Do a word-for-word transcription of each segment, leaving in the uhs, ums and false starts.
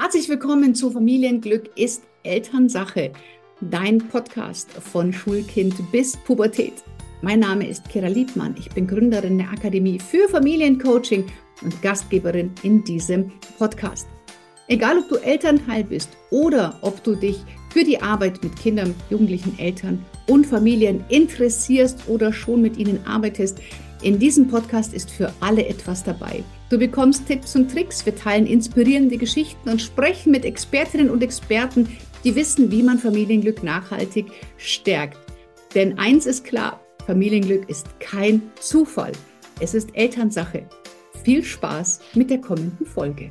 Herzlich willkommen zu Familienglück ist Elternsache, dein Podcast von Schulkind bis Pubertät. Mein Name ist Kira Liebmann, ich bin Gründerin der Akademie für Familiencoaching und Gastgeberin in diesem Podcast. Egal, ob du Elternteil bist oder ob du dich für die Arbeit mit Kindern, jugendlichen Eltern und Familien interessierst oder schon mit ihnen arbeitest, in diesem Podcast ist für alle etwas dabei. Du bekommst Tipps und Tricks, wir teilen inspirierende Geschichten und sprechen mit Expertinnen und Experten, die wissen, wie man Familienglück nachhaltig stärkt. Denn eins ist klar, Familienglück ist kein Zufall, es ist Elternsache. Viel Spaß mit der kommenden Folge.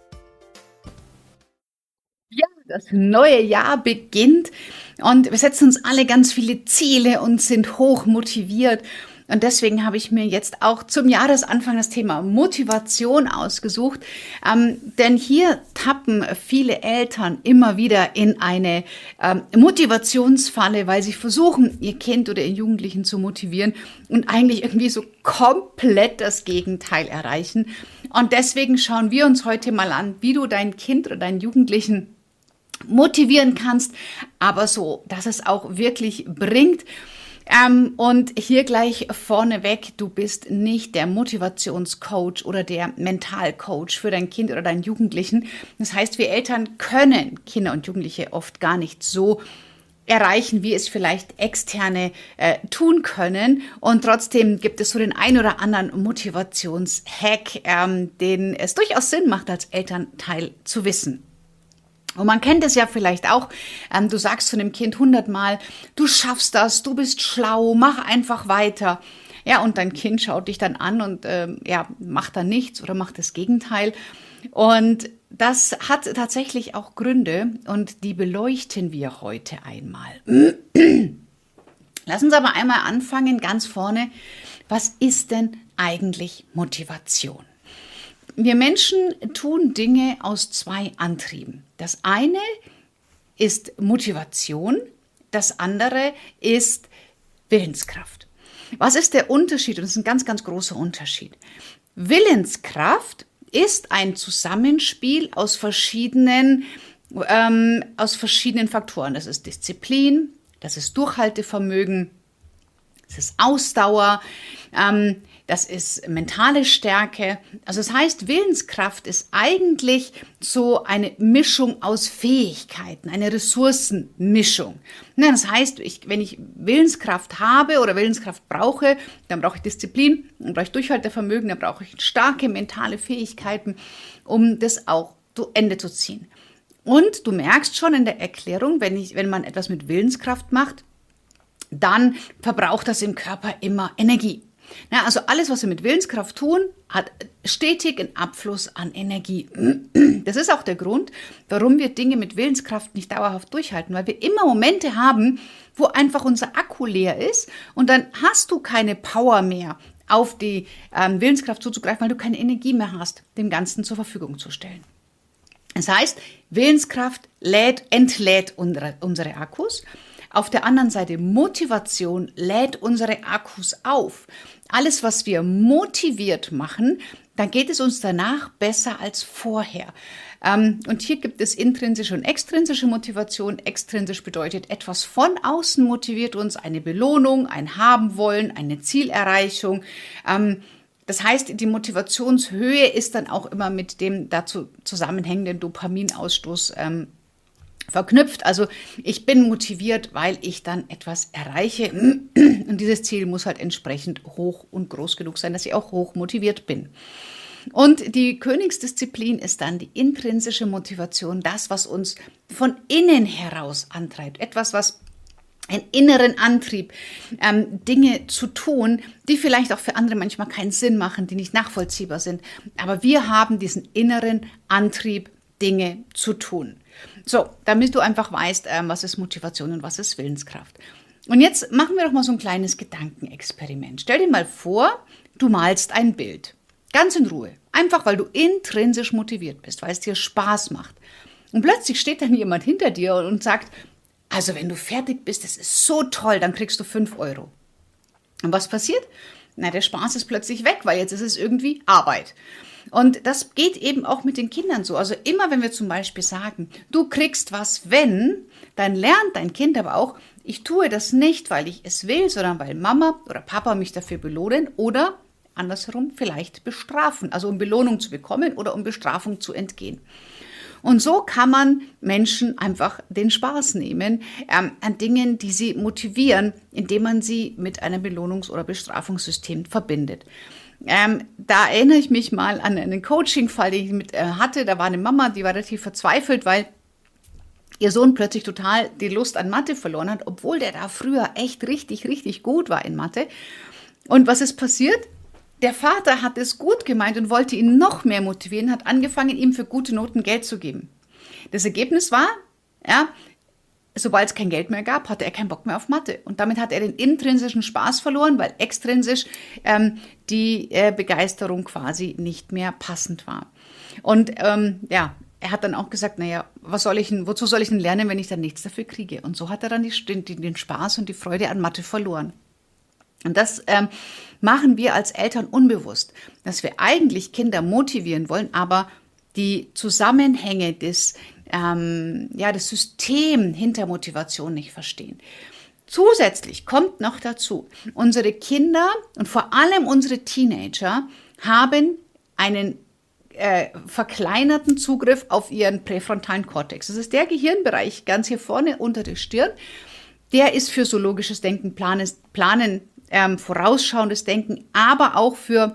Ja, das neue Jahr beginnt und wir setzen uns alle ganz viele Ziele und sind hoch motiviert. Und deswegen habe ich mir jetzt auch zum Jahresanfang das Thema Motivation ausgesucht. Ähm, denn hier tappen viele Eltern immer wieder in eine ähm, Motivationsfalle, weil sie versuchen, ihr Kind oder ihren Jugendlichen zu motivieren und eigentlich irgendwie so komplett das Gegenteil erreichen. Und deswegen schauen wir uns heute mal an, wie du dein Kind oder deinen Jugendlichen motivieren kannst, aber so, dass es auch wirklich bringt. Ähm, und hier gleich vorneweg, du bist nicht der Motivationscoach oder der Mentalcoach für dein Kind oder deinen Jugendlichen. Das heißt, wir Eltern können Kinder und Jugendliche oft gar nicht so erreichen, wie es vielleicht Externe äh, tun können. Und trotzdem gibt es so den ein oder anderen Motivationshack, ähm, den es durchaus Sinn macht, als Elternteil zu wissen. Und man kennt es ja vielleicht auch, ähm, du sagst zu einem Kind hundertmal, du schaffst das, du bist schlau, mach einfach weiter. Ja, und dein Kind schaut dich dann an und ähm, ja, macht dann nichts oder macht das Gegenteil. Und das hat tatsächlich auch Gründe und die beleuchten wir heute einmal. Lass uns aber einmal anfangen, ganz vorne. Was ist denn eigentlich Motivation? Wir Menschen tun Dinge aus zwei Antrieben. Das eine ist Motivation, das andere ist Willenskraft. Was ist der Unterschied? Und das ist ein ganz, ganz großer Unterschied. Willenskraft ist ein Zusammenspiel aus verschiedenen, ähm, aus verschiedenen Faktoren. Das ist Disziplin, das ist Durchhaltevermögen, das ist Ausdauer, ähm, das ist mentale Stärke. Also das heißt, Willenskraft ist eigentlich so eine Mischung aus Fähigkeiten, eine Ressourcenmischung. Das heißt, ich, wenn ich Willenskraft habe oder Willenskraft brauche, dann brauche ich Disziplin, dann brauche ich Durchhaltevermögen, dann brauche ich starke mentale Fähigkeiten, um das auch zu Ende zu ziehen. Und du merkst schon in der Erklärung, wenn, ich, wenn man etwas mit Willenskraft macht, dann verbraucht das im Körper immer Energie. Ja, also alles, was wir mit Willenskraft tun, hat stetig einen Abfluss an Energie. Das ist auch der Grund, warum wir Dinge mit Willenskraft nicht dauerhaft durchhalten, weil wir immer Momente haben, wo einfach unser Akku leer ist und dann hast du keine Power mehr, auf die ähm, Willenskraft zuzugreifen, weil du keine Energie mehr hast, dem Ganzen zur Verfügung zu stellen. Das heißt, Willenskraft lädt, entlädt unsere, unsere Akkus. Auf der anderen Seite, Motivation lädt unsere Akkus auf. Alles, was wir motiviert machen, dann geht es uns danach besser als vorher. Und hier gibt es intrinsische und extrinsische Motivation. Extrinsisch bedeutet, etwas von außen motiviert uns, eine Belohnung, ein Haben-Wollen, eine Zielerreichung. Das heißt, die Motivationshöhe ist dann auch immer mit dem dazu zusammenhängenden Dopaminausstoß verknüpft. Also ich bin motiviert, weil ich dann etwas erreiche und dieses Ziel muss halt entsprechend hoch und groß genug sein, dass ich auch hoch motiviert bin. Und die Königsdisziplin ist dann die intrinsische Motivation, das, was uns von innen heraus antreibt, etwas, was einen inneren Antrieb, ähm, Dinge zu tun, die vielleicht auch für andere manchmal keinen Sinn machen, die nicht nachvollziehbar sind. Aber wir haben diesen inneren Antrieb, Dinge zu tun. So, damit du einfach weißt, ähm, was ist Motivation und was ist Willenskraft. Und jetzt machen wir doch mal so ein kleines Gedankenexperiment. Stell dir mal vor, du malst ein Bild. Ganz in Ruhe. Einfach, weil du intrinsisch motiviert bist, weil es dir Spaß macht. Und plötzlich steht dann jemand hinter dir und sagt, also wenn du fertig bist, das ist so toll, dann kriegst du fünf Euro. Und was passiert? Na, der Spaß ist plötzlich weg, weil jetzt ist es irgendwie Arbeit. Und das geht eben auch mit den Kindern so. Also immer, wenn wir zum Beispiel sagen, du kriegst was, wenn, dann lernt dein Kind aber auch, ich tue das nicht, weil ich es will, sondern weil Mama oder Papa mich dafür belohnen oder andersherum vielleicht bestrafen. Also um Belohnung zu bekommen oder um Bestrafung zu entgehen. Und so kann man Menschen einfach den Spaß nehmen ähm, an Dingen, die sie motivieren, indem man sie mit einem Belohnungs- oder Bestrafungssystem verbindet. Ähm, da erinnere ich mich mal an einen Coaching-Fall, den ich mit äh, hatte. Da war eine Mama, die war relativ verzweifelt, weil ihr Sohn plötzlich total die Lust an Mathe verloren hat, obwohl der da früher echt richtig, richtig gut war in Mathe. Und was ist passiert? Der Vater hat es gut gemeint und wollte ihn noch mehr motivieren, hat angefangen, ihm für gute Noten Geld zu geben. Das Ergebnis war, ja, sobald es kein Geld mehr gab, hatte er keinen Bock mehr auf Mathe. Und damit hat er den intrinsischen Spaß verloren, weil extrinsisch ähm, die äh, Begeisterung quasi nicht mehr passend war. Und ähm, ja, er hat dann auch gesagt, naja, was soll ich denn, wozu soll ich denn lernen, wenn ich dann nichts dafür kriege? Und so hat er dann die, den, den Spaß und die Freude an Mathe verloren. Und das ähm, machen wir als Eltern unbewusst, dass wir eigentlich Kinder motivieren wollen, aber die Zusammenhänge des, ähm, ja, das System hinter Motivation nicht verstehen. Zusätzlich kommt noch dazu, unsere Kinder und vor allem unsere Teenager haben einen äh, verkleinerten Zugriff auf ihren präfrontalen Kortex. Das ist der Gehirnbereich ganz hier vorne unter der Stirn. Der ist für so logisches Denken, Planen, Planen ähm, vorausschauendes Denken, aber auch für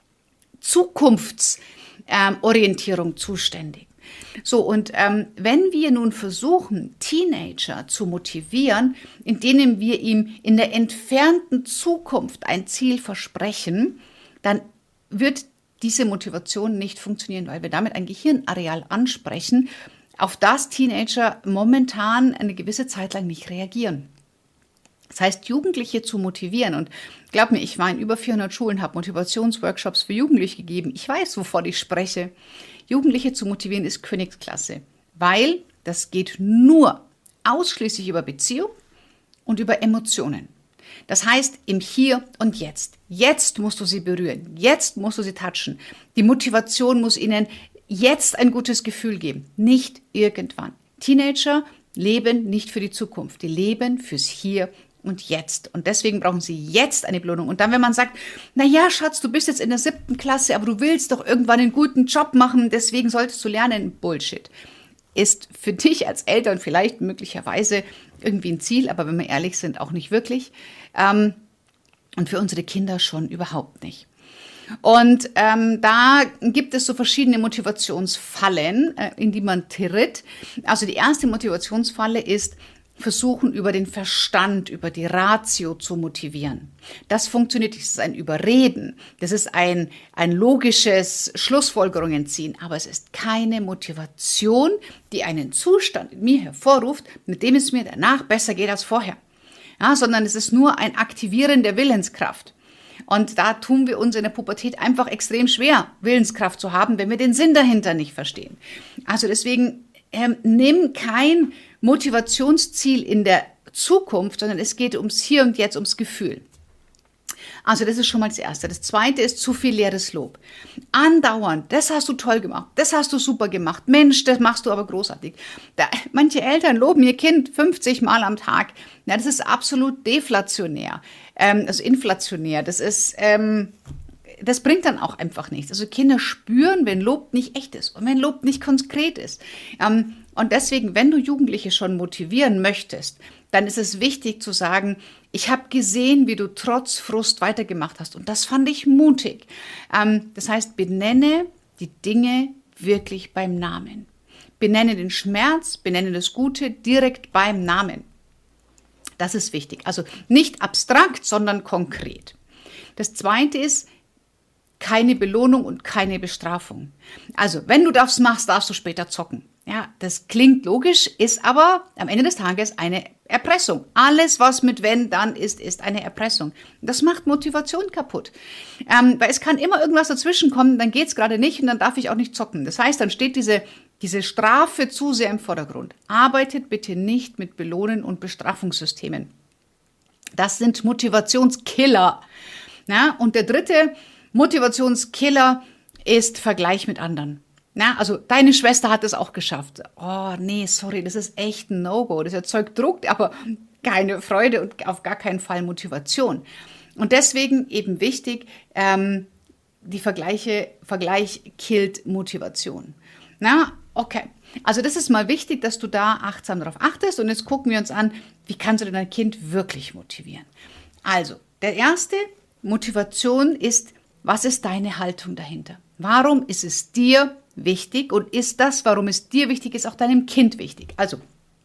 Zukunftsorientierung ähm, zuständig. So, und ähm, wenn wir nun versuchen, Teenager zu motivieren, indem wir ihm in der entfernten Zukunft ein Ziel versprechen, dann wird diese Motivation nicht funktionieren, weil wir damit ein Gehirnareal ansprechen, auf das Teenager momentan eine gewisse Zeit lang nicht reagieren. Das heißt, Jugendliche zu motivieren, und glaub mir, ich war in über vierhundert Schulen, habe Motivationsworkshops für Jugendliche gegeben. Ich weiß, wovon ich spreche. Jugendliche zu motivieren ist Königsklasse, weil das geht nur ausschließlich über Beziehung und über Emotionen. Das heißt, im Hier und Jetzt. Jetzt musst du sie berühren, jetzt musst du sie touchen. Die Motivation muss ihnen jetzt ein gutes Gefühl geben, nicht irgendwann. Teenager leben nicht für die Zukunft, die leben fürs Hier und Jetzt. Und deswegen brauchen sie jetzt eine Belohnung. Und dann, wenn man sagt, na ja, Schatz, du bist jetzt in der siebten Klasse, aber du willst doch irgendwann einen guten Job machen, deswegen solltest du lernen. Bullshit. Ist für dich als Eltern vielleicht möglicherweise irgendwie ein Ziel, aber wenn wir ehrlich sind, auch nicht wirklich. Ähm, und für unsere Kinder schon überhaupt nicht. Und ähm, da gibt es so verschiedene Motivationsfallen, äh, in die man tritt. Also die erste Motivationsfalle ist, versuchen über den Verstand, über die Ratio zu motivieren. Das funktioniert, das ist ein Überreden, das ist ein, ein logisches Schlussfolgerungen ziehen, aber es ist keine Motivation, die einen Zustand in mir hervorruft, mit dem es mir danach besser geht als vorher. Ja, sondern es ist nur ein Aktivieren der Willenskraft. Und da tun wir uns in der Pubertät einfach extrem schwer, Willenskraft zu haben, wenn wir den Sinn dahinter nicht verstehen. Also deswegen ähm, nimm kein Motivationsziel in der Zukunft, sondern es geht ums Hier und Jetzt, ums Gefühl. Also das ist schon mal das Erste. Das Zweite ist zu viel leeres Lob. Andauernd, das hast du toll gemacht, das hast du super gemacht, Mensch, das machst du aber großartig. Da, manche Eltern loben ihr Kind fünfzig Mal am Tag. Ja, das ist absolut deflationär, ähm, also inflationär. Das ist, ähm, das bringt dann auch einfach nichts. Also Kinder spüren, wenn Lob nicht echt ist und wenn Lob nicht konkret ist. Ähm, und deswegen, wenn du Jugendliche schon motivieren möchtest, dann ist es wichtig zu sagen, ich habe gesehen, wie du trotz Frust weitergemacht hast. Und das fand ich mutig. Ähm, das heißt, benenne die Dinge wirklich beim Namen. Benenne den Schmerz, benenne das Gute direkt beim Namen. Das ist wichtig. Also nicht abstrakt, sondern konkret. Das Zweite ist, keine Belohnung und keine Bestrafung. Also, wenn du das machst, darfst du später zocken. Ja, das klingt logisch, ist aber am Ende des Tages eine Erpressung. Alles, was mit wenn, dann ist, ist eine Erpressung. Das macht Motivation kaputt. Ähm, weil es kann immer irgendwas dazwischen kommen, dann geht's gerade nicht und dann darf ich auch nicht zocken. Das heißt, dann steht diese, diese Strafe zu sehr im Vordergrund. Arbeitet bitte nicht mit Belohnen- und Bestrafungssystemen. Das sind Motivationskiller. Ja, und der dritte Motivationskiller ist Vergleich mit anderen. Na, also deine Schwester hat es auch geschafft. Oh nee, sorry, das ist echt ein No-Go. Das erzeugt Druck, aber keine Freude und auf gar keinen Fall Motivation. Und deswegen eben wichtig, ähm, die Vergleiche, Vergleich killt Motivation. Na, okay. Also das ist mal wichtig, dass du da achtsam darauf achtest. Und jetzt gucken wir uns an, wie kannst du denn dein Kind wirklich motivieren? Also, der erste Motivation ist, was ist deine Haltung dahinter? Warum ist es dir wichtig und ist das, warum es dir wichtig ist, auch deinem Kind wichtig? Also,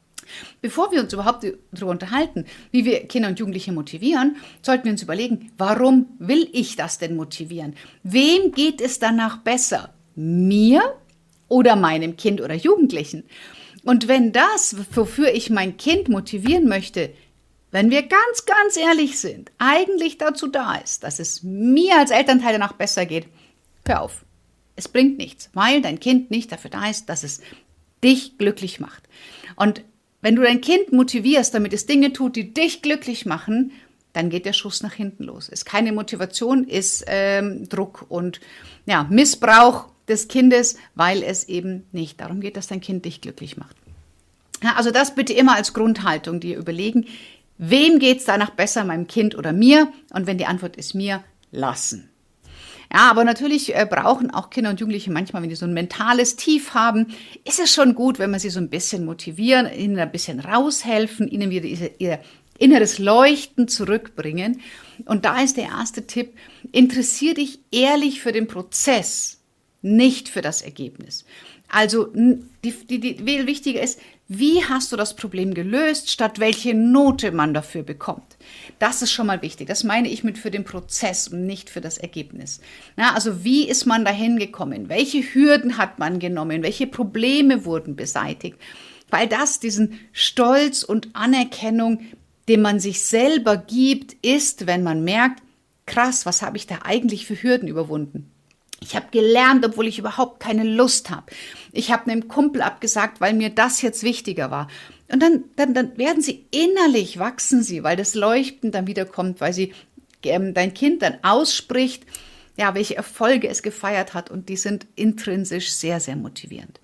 bevor wir uns überhaupt darüber unterhalten, wie wir Kinder und Jugendliche motivieren, sollten wir uns überlegen, warum will ich das denn motivieren? Wem geht es danach besser? Mir oder meinem Kind oder Jugendlichen? Und wenn das, wofür ich mein Kind motivieren möchte, wenn wir ganz, ganz ehrlich sind, eigentlich dazu da ist, dass es mir als Elternteil danach besser geht, hör auf. Es bringt nichts, weil dein Kind nicht dafür da ist, dass es dich glücklich macht. Und wenn du dein Kind motivierst, damit es Dinge tut, die dich glücklich machen, dann geht der Schuss nach hinten los. Ist keine Motivation, ist ähm, Druck und ja, Missbrauch des Kindes, weil es eben nicht darum geht, dass dein Kind dich glücklich macht. Ja, also das bitte immer als Grundhaltung dir überlegen, wem geht es danach besser, meinem Kind oder mir? Und wenn die Antwort ist mir, lassen. Ja, aber natürlich äh, brauchen auch Kinder und Jugendliche manchmal, wenn die so ein mentales Tief haben, ist es schon gut, wenn man sie so ein bisschen motivieren, ihnen ein bisschen raushelfen, ihnen wieder ihr, ihr inneres Leuchten zurückbringen. Und da ist der erste Tipp, interessier dich ehrlich für den Prozess, nicht für das Ergebnis. Also die, die, die viel wichtiger ist, wie hast du das Problem gelöst, statt welche Note man dafür bekommt. Das ist schon mal wichtig. Das meine ich mit für den Prozess und nicht für das Ergebnis. Na, also wie ist man dahin gekommen? Welche Hürden hat man genommen? Welche Probleme wurden beseitigt? Weil das diesen Stolz und Anerkennung, den man sich selber gibt, ist, wenn man merkt, krass, was habe ich da eigentlich für Hürden überwunden? Ich habe gelernt, obwohl ich überhaupt keine Lust habe. Ich habe einem Kumpel abgesagt, weil mir das jetzt wichtiger war. Und dann, dann, dann werden sie innerlich, wachsen sie, weil das Leuchten dann wieder kommt, weil sie ähm, dein Kind dann ausspricht, ja, welche Erfolge es gefeiert hat. Und die sind intrinsisch sehr, sehr motivierend.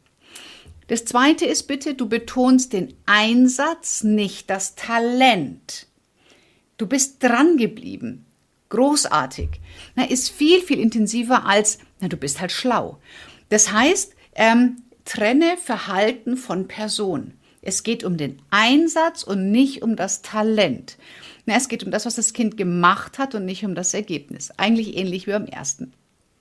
Das Zweite ist bitte, du betonst den Einsatz, nicht das Talent. Du bist dran geblieben. Großartig. Na, ist viel, viel intensiver als, na, du bist halt schlau. Das heißt, ähm, trenne Verhalten von Person. Es geht um den Einsatz und nicht um das Talent. Na, es geht um das, was das Kind gemacht hat und nicht um das Ergebnis. Eigentlich ähnlich wie beim ersten.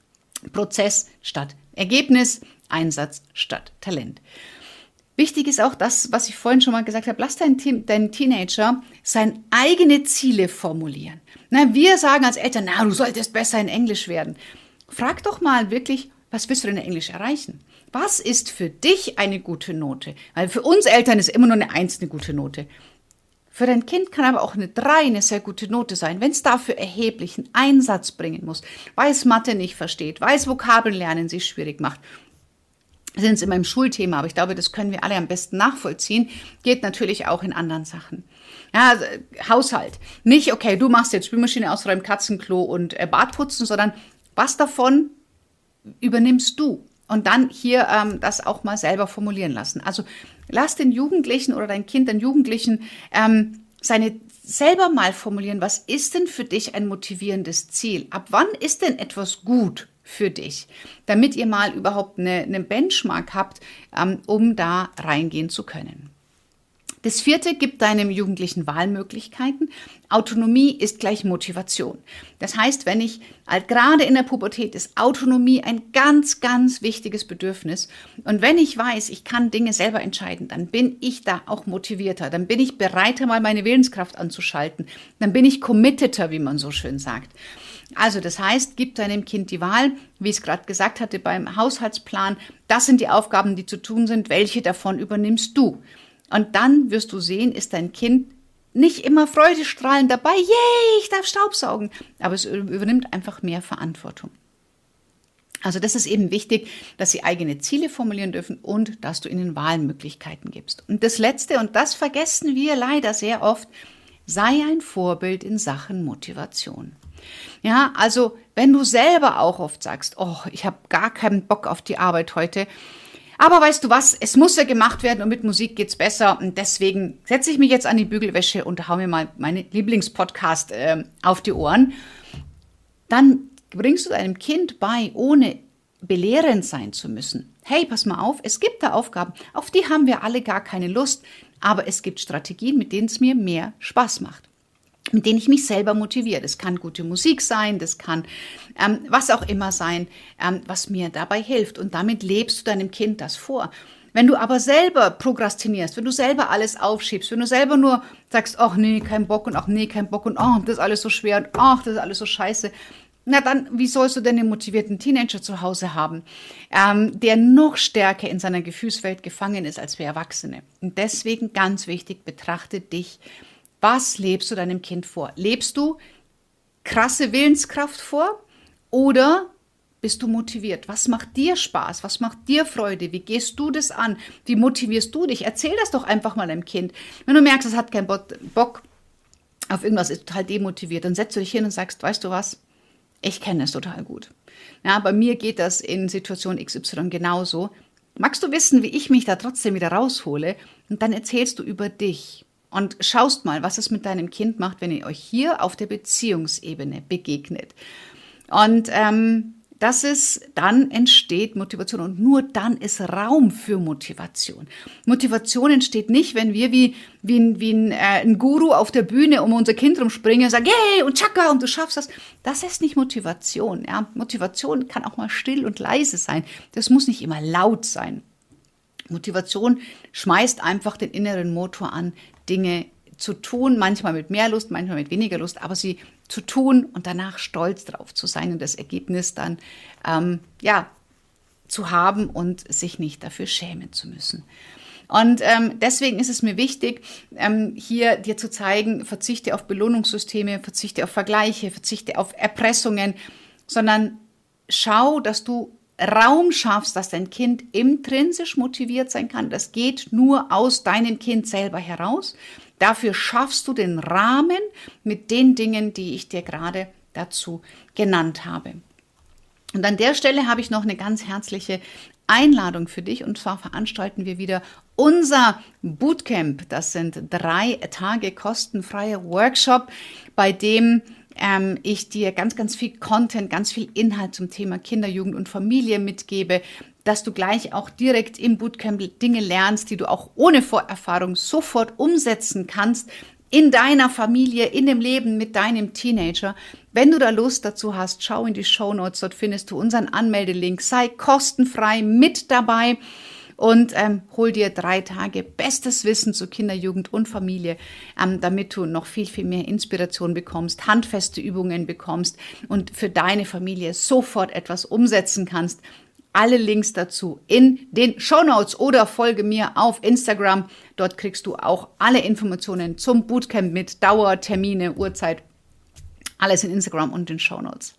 Prozess statt Ergebnis, Einsatz statt Talent. Wichtig ist auch das, was ich vorhin schon mal gesagt habe, lass deinen dein Teenager seine eigene Ziele formulieren. Na, wir sagen als Eltern, na, du solltest besser in Englisch werden. Frag doch mal wirklich, was willst du denn in Englisch erreichen? Was ist für dich eine gute Note? Weil für uns Eltern ist immer nur eine Eins eine gute Note. Für dein Kind kann aber auch eine Drei eine sehr gute Note sein, wenn es dafür erheblichen Einsatz bringen muss, weil es Mathe nicht versteht, weil es Vokabellernen sich schwierig macht. Sind es immer im Schulthema, aber ich glaube, das können wir alle am besten nachvollziehen. Geht natürlich auch in anderen Sachen. Ja, also, Haushalt. Nicht, okay, du machst jetzt Spülmaschine ausräumen, Katzenklo und äh, Bad putzen, sondern was davon übernimmst du? Und dann hier ähm, das auch mal selber formulieren lassen. Also lass den Jugendlichen oder dein Kind, den Jugendlichen, ähm, seine selber mal formulieren, was ist denn für dich ein motivierendes Ziel? Ab wann ist denn etwas gut für dich, damit ihr mal überhaupt eine, eine Benchmark habt, ähm, um da reingehen zu können. Das vierte, gibt deinem Jugendlichen Wahlmöglichkeiten. Autonomie ist gleich Motivation. Das heißt, wenn ich, halt gerade in der Pubertät ist Autonomie ein ganz, ganz wichtiges Bedürfnis. Und wenn ich weiß, ich kann Dinge selber entscheiden, dann bin ich da auch motivierter. Dann bin ich bereiter, mal meine Willenskraft anzuschalten. Dann bin ich committeter, wie man so schön sagt. Also das heißt, gib deinem Kind die Wahl, wie ich es gerade gesagt hatte beim Haushaltsplan. Das sind die Aufgaben, die zu tun sind. Welche davon übernimmst du? Und dann wirst du sehen, ist dein Kind nicht immer freudestrahlend dabei. Yay, ich darf Staubsaugen. Aber es übernimmt einfach mehr Verantwortung. Also das ist eben wichtig, dass sie eigene Ziele formulieren dürfen und dass du ihnen Wahlmöglichkeiten gibst. Und das Letzte, und das vergessen wir leider sehr oft, sei ein Vorbild in Sachen Motivation. Ja, also wenn du selber auch oft sagst, oh, ich habe gar keinen Bock auf die Arbeit heute, aber weißt du was, es muss ja gemacht werden und mit Musik geht's besser und deswegen setze ich mich jetzt an die Bügelwäsche und hau mir mal meine Lieblingspodcast äh, auf die Ohren, dann bringst du deinem Kind bei, ohne belehrend sein zu müssen. Hey, pass mal auf, es gibt da Aufgaben, auf die haben wir alle gar keine Lust, aber es gibt Strategien, mit denen es mir mehr Spaß macht, mit denen ich mich selber motiviere. Das kann gute Musik sein, das kann ähm, was auch immer sein, ähm, was mir dabei hilft. Und damit lebst du deinem Kind das vor. Wenn du aber selber prokrastinierst, wenn du selber alles aufschiebst, wenn du selber nur sagst, ach nee, kein Bock und ach nee, kein Bock und ach, das ist alles so schwer und ach, das ist alles so scheiße, na dann, wie sollst du denn einen motivierten Teenager zu Hause haben, ähm, der noch stärker in seiner Gefühlswelt gefangen ist als wir Erwachsene? Und deswegen ganz wichtig, betrachte dich. Was lebst du deinem Kind vor? Lebst du krasse Willenskraft vor oder bist du motiviert? Was macht dir Spaß? Was macht dir Freude? Wie gehst du das an? Wie motivierst du dich? Erzähl das doch einfach mal deinem Kind. Wenn du merkst, es hat keinen Bock auf irgendwas, ist total demotiviert, dann setzt du dich hin und sagst, weißt du was? Ich kenne es total gut. Ja, bei mir geht das in Situation X Y genauso. Magst du wissen, wie ich mich da trotzdem wieder raushole? Und dann erzählst du über dich. Und schaust mal, was es mit deinem Kind macht, wenn ihr euch hier auf der Beziehungsebene begegnet. Und ähm, das ist, dann entsteht Motivation und nur dann ist Raum für Motivation. Motivation entsteht nicht, wenn wir wie, wie, ein, wie ein, äh, ein Guru auf der Bühne um unser Kind rumspringen und sagen, yay und tschakka und du schaffst das. Das ist nicht Motivation. Ja? Motivation kann auch mal still und leise sein. Das muss nicht immer laut sein. Motivation schmeißt einfach den inneren Motor an, Dinge zu tun, manchmal mit mehr Lust, manchmal mit weniger Lust, aber sie zu tun und danach stolz drauf zu sein und das Ergebnis dann ähm, ja, zu haben und sich nicht dafür schämen zu müssen. Und ähm, deswegen ist es mir wichtig, ähm, hier dir zu zeigen, verzichte auf Belohnungssysteme, verzichte auf Vergleiche, verzichte auf Erpressungen, sondern schau, dass du Raum schaffst, dass dein Kind intrinsisch motiviert sein kann. Das geht nur aus deinem Kind selber heraus. Dafür schaffst du den Rahmen mit den Dingen, die ich dir gerade dazu genannt habe. Und an der Stelle habe ich noch eine ganz herzliche Einladung für dich. Und zwar veranstalten wir wieder unser Bootcamp. Das sind drei Tage kostenfreier Workshop, bei dem ähm, ich dir ganz, ganz viel Content, ganz viel Inhalt zum Thema Kinder, Jugend und Familie mitgebe, dass du gleich auch direkt im Bootcamp Dinge lernst, die du auch ohne Vorerfahrung sofort umsetzen kannst in deiner Familie, in dem Leben mit deinem Teenager. Wenn du da Lust dazu hast, schau in die Shownotes, dort findest du unseren Anmeldelink, sei kostenfrei mit dabei und ähm, hol dir drei Tage bestes Wissen zu Kinder, Jugend und Familie, ähm, damit du noch viel, viel mehr Inspiration bekommst, handfeste Übungen bekommst und für deine Familie sofort etwas umsetzen kannst. Alle Links dazu in den Shownotes oder folge mir auf Instagram. Dort kriegst du auch alle Informationen zum Bootcamp mit Dauer, Termine, Uhrzeit. Alles in Instagram und den Shownotes.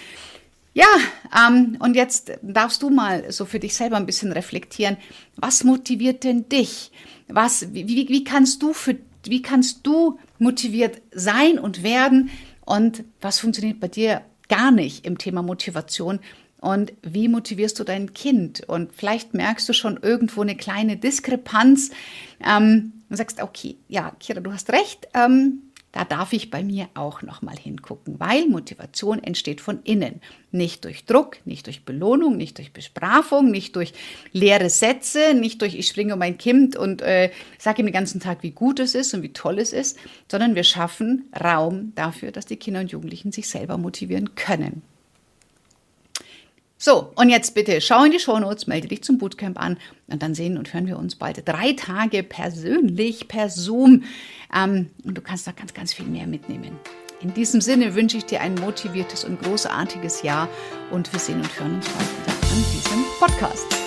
Ja, ähm, und jetzt darfst du mal so für dich selber ein bisschen reflektieren. Was motiviert denn dich? Was, wie, wie, wie kannst du für, wie kannst du motiviert sein und werden? Und was funktioniert bei dir gar nicht im Thema Motivation? Und wie motivierst du dein Kind? Und vielleicht merkst du schon irgendwo eine kleine Diskrepanz ähm, und sagst, okay, ja, Kira, du hast recht, ähm, da darf ich bei mir auch nochmal hingucken, weil Motivation entsteht von innen. Nicht durch Druck, nicht durch Belohnung, nicht durch Bestrafung, nicht durch leere Sätze, nicht durch ich springe um mein Kind und äh, sage ihm den ganzen Tag, wie gut es ist und wie toll es ist, sondern wir schaffen Raum dafür, dass die Kinder und Jugendlichen sich selber motivieren können. So, und jetzt bitte schau in die Shownotes, melde dich zum Bootcamp an und dann sehen und hören wir uns bald drei Tage persönlich per Zoom. Ähm, und du kannst da ganz, ganz viel mehr mitnehmen. In diesem Sinne wünsche ich dir ein motiviertes und großartiges Jahr und wir sehen und hören uns bald wieder an diesem Podcast.